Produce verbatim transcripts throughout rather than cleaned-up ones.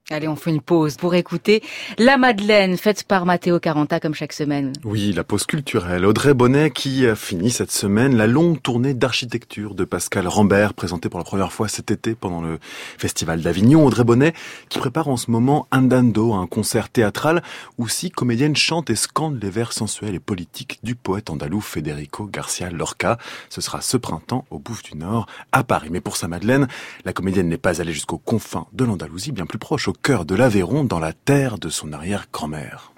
Allez, on fait une pause pour écouter La Madeleine, faite par Matteo Caranta comme chaque semaine. Oui, la pause culturelle. Audrey Bonnet qui a fini cette semaine la longue tournée d'architecture de Pascal Rambert, présentée pour la première fois cet été pendant le Festival d'Avignon. Audrey Bonnet qui prépare en ce moment Andando, un concert théâtral où six comédiennes chantent et scandent les vers sensuels et politiques du poète andalou Federico Garcia Lorca. Ce sera ce printemps au Bouffe du Nord à Paris. Mais pour sa Madeleine, la comédienne n'est pas allée jusqu'aux confins de l'Andalousie, bien plus proche, au cœur de l'Aveyron, dans la terre de son arrière-grand-mère.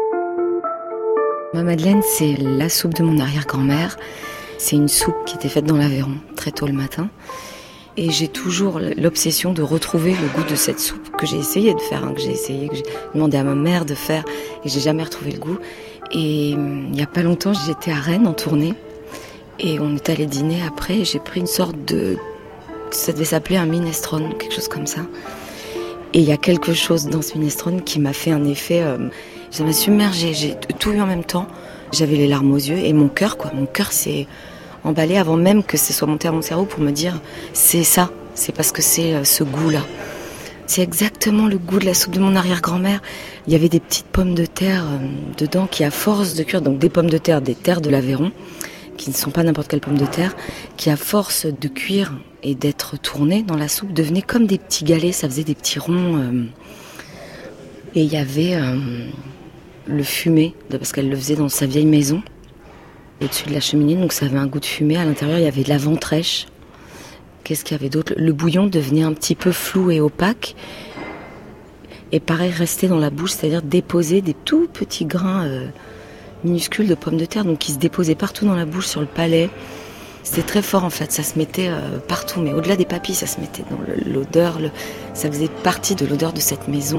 Ma Madeleine, c'est la soupe de mon arrière-grand-mère. C'est une soupe qui était faite dans l'Aveyron, très tôt le matin. Et j'ai toujours l'obsession de retrouver le goût de cette soupe que j'ai essayé de faire, hein, que j'ai essayé, que j'ai demandé à ma mère de faire, et j'ai jamais retrouvé le goût. Et il n'y a pas longtemps, j'étais à Rennes en tournée, et on est allé dîner après, et j'ai pris une sorte de... ça devait s'appeler un minestrone, quelque chose comme ça. Et il y a quelque chose dans ce minestrone qui m'a fait un effet... Euh, ça m'a submergée, j'ai tout eu en même temps. J'avais les larmes aux yeux et mon cœur, quoi. Mon cœur s'est emballé avant même que ce soit monté à mon cerveau pour me dire c'est ça, c'est parce que c'est euh, ce goût-là. C'est exactement le goût de la soupe de mon arrière-grand-mère. Il y avait des petites pommes de terre euh, dedans qui, à force de cuire, donc des pommes de terre, des terres de l'Aveyron, qui ne sont pas n'importe quelle pomme de terre, qui à force de cuire et d'être tournées dans la soupe devenaient comme des petits galets, ça faisait des petits ronds. Euh, et il y avait euh, le fumet, parce qu'elle le faisait dans sa vieille maison, au-dessus de la cheminée, donc ça avait un goût de fumée. À l'intérieur, il y avait de la ventrèche. Qu'est-ce qu'il y avait d'autre ? Le bouillon devenait un petit peu flou et opaque. Et pareil, restait dans la bouche, c'est-à-dire déposer des tout petits grains euh, minuscules de pommes de terre, donc qui se déposaient partout dans la bouche, sur le palais. C'était très fort en fait, ça se mettait euh, partout, mais au-delà des papilles, ça se mettait dans le, l'odeur, le, ça faisait partie de l'odeur de cette maison.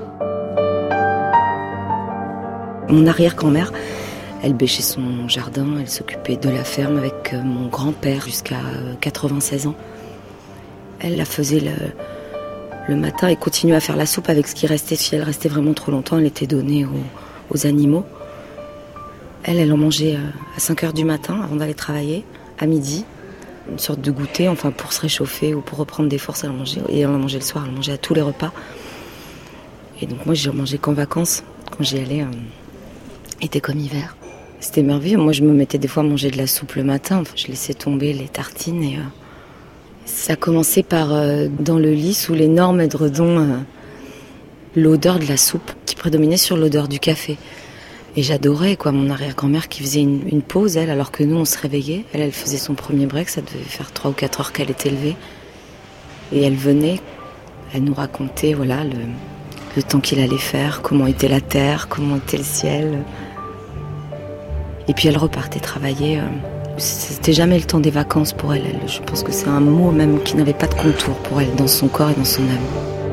Mon arrière-grand-mère, elle bêchait son jardin, elle s'occupait de la ferme avec euh, mon grand-père jusqu'à euh, quatre-vingt-seize ans. Elle la faisait le, le matin et continuait à faire la soupe avec ce qui restait. Si elle restait vraiment trop longtemps, elle était donnée aux, aux animaux. Elle, elle en mangeait euh, à cinq heures du matin avant d'aller travailler. À midi, une sorte de goûter, enfin pour se réchauffer ou pour reprendre des forces, elle en mangeait. Et elle en mangeait le soir, elle en mangeait à tous les repas. Et donc moi, j'en mangeais qu'en vacances, quand j'y allais, euh, été comme hiver. C'était merveilleux. Moi, je me mettais des fois à manger de la soupe le matin. Enfin, je laissais tomber les tartines et euh, ça commençait par euh, dans le lit sous l'énorme édredon, euh, l'odeur de la soupe qui prédominait sur l'odeur du café. Et j'adorais, quoi, mon arrière-grand-mère qui faisait une, une pause, elle, alors que nous, on se réveillait. Elle, elle faisait son premier break, ça devait faire trois ou quatre heures qu'elle était levée. Et elle venait, elle nous racontait, voilà, le, le temps qu'il allait faire, comment était la terre, comment était le ciel. Et puis elle repartait travailler. C'était jamais le temps des vacances pour elle. elle je pense que c'est un mot même qui n'avait pas de contour pour elle, dans son corps et dans son âme.